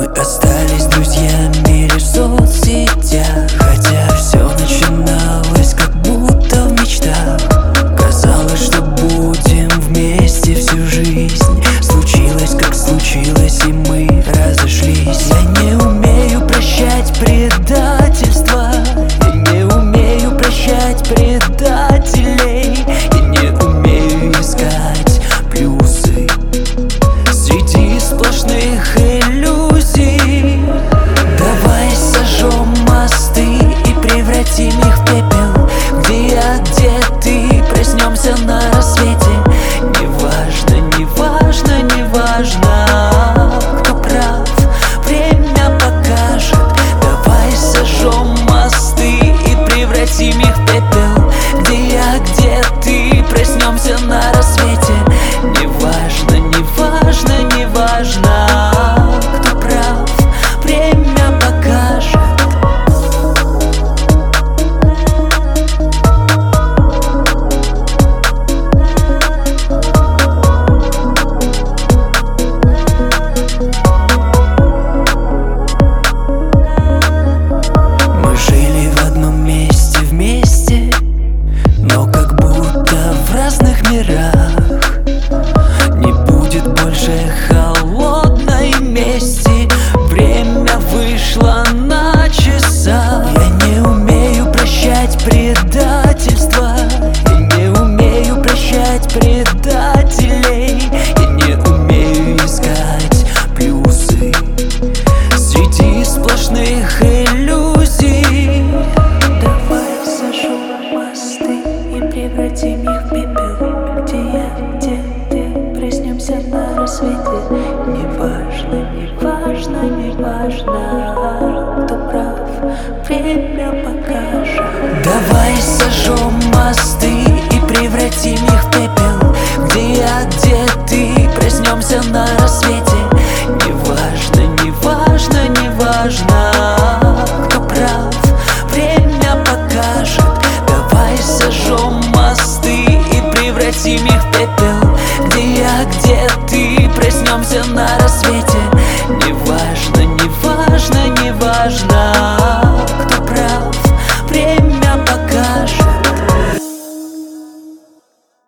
Мы остались друзьями лишь в соцсетях, хотя все начиналось как будто в мечтах. Казалось, что будем вместе всю жизнь. Случилось, как случилось, и мы разошлись. Я не умею прощать предательство, я не умею прощать предателей, я не умею искать плюсы среди сплошных иллюзий. Давай сожжем мосты и превратим их в пепел. Где я, где ты, проснемся на рассвете. Неважно, неважно, неважно, кто прав, время покажет. Давай сожжем мосты и превратим их в пепел. Где я, где ты, проснемся на рассвете. Неважно, неважно, неважно, кто прав, время покажет. Мы жили в одном месте вместе, но как будто в разных мирах. Не будет больше холодной мести, время вышло на часах. Я не умею прощать предательство, я не умею прощать предателей, я не умею искать плюсы среди сплошных иллюзий. Давай сожжем мосты и превратим их в пепел. Где я, где ты, проснемся на рассвете. Неважно, неважно, неважно, кто прав, время покажет. Давай сожжем мосты и превратим их в пепел. Где я, где ты, проснемся на рассвете. Неважно, неважно, неважно, кто прав, время покажет. Давай сожжем мосты и превратим их в пепел. Где я, где ты, проснемся на рассвете.